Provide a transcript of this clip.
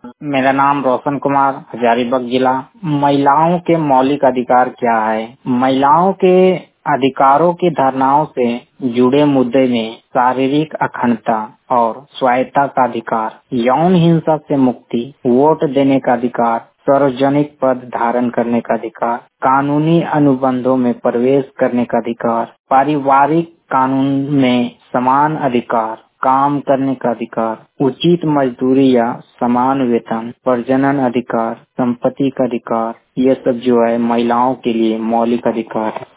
मेरा नाम रोशन कुमार, हजारीबाग जिला। महिलाओं के मौलिक अधिकार क्या है? महिलाओं के अधिकारों की धारणाओं से जुड़े मुद्दे में शारीरिक अखंडता और स्वायत्ता का अधिकार, यौन हिंसा से मुक्ति, वोट देने का अधिकार, सार्वजनिक पद धारण करने का अधिकार, कानूनी अनुबंधों में प्रवेश करने का अधिकार, पारिवारिक कानून में समान अधिकार, काम करने का अधिकार, उचित मजदूरी या समान वेतन, प्रजनन अधिकार, संपत्ति का अधिकार, ये सब जो है महिलाओं के लिए मौलिक अधिकार है।